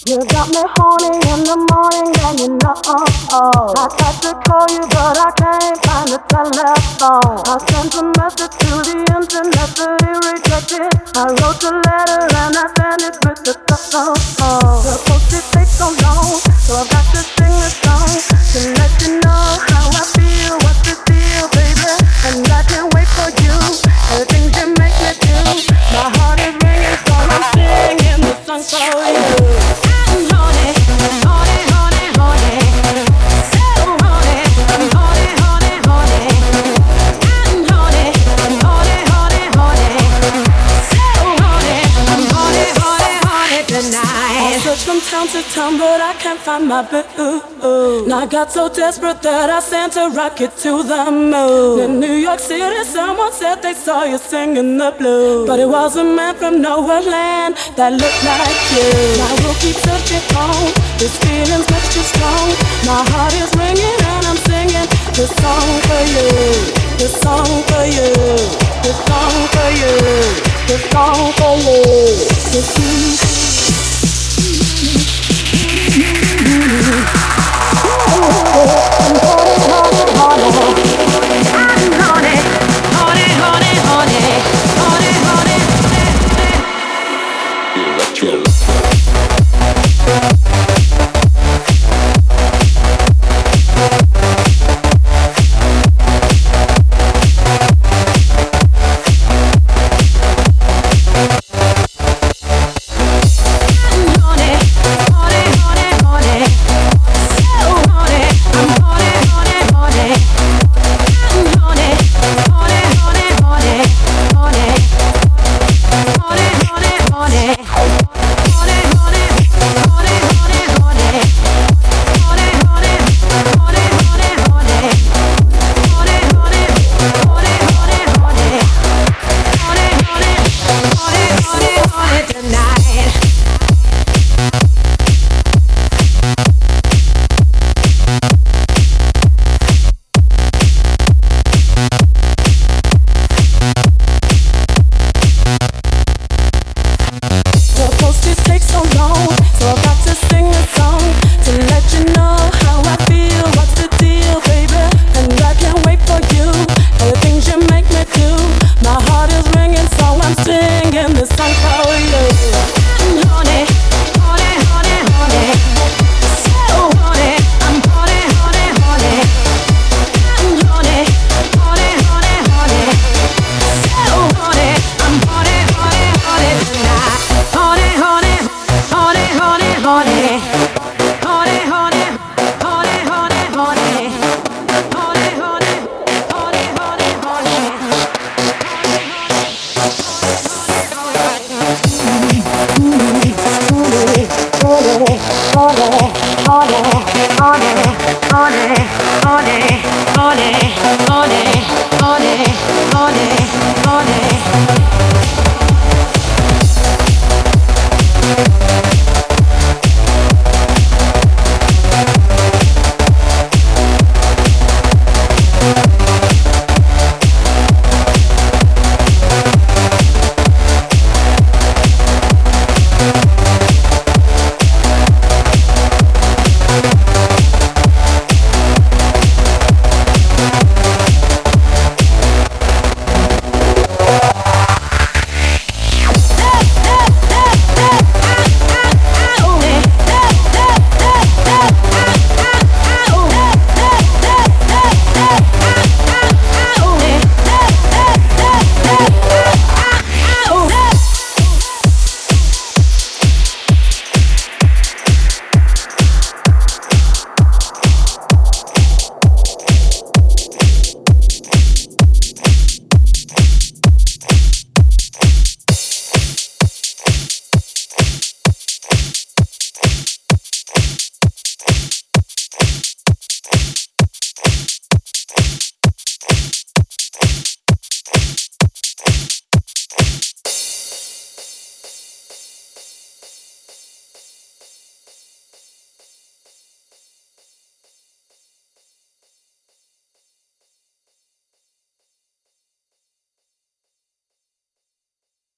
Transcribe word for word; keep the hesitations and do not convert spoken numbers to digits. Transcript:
You got me horny in the morning and you know I tried to call you but I can't find the telephone. I sent a message to the internet but it rejected. I wrote a letter and I sent it with the phone. The post it takes so long, so I've got to sing this song to let you know how I feel. What's the deal, baby? And I can't wait for you. The things you make me do. My heart is ringing, so I'm singing the song for you. From town to town, but I can't find my boo. And I got so desperate that I sent a rocket to the moon. In New York City, someone said they saw you singing the blues, but it was a man from nowhere land that looked like you. I will keep searching on. This feeling's much too strong. My heart is ringing and I'm singing this song for you. This song for you. This song for you. This song for you. This song for you. Oh,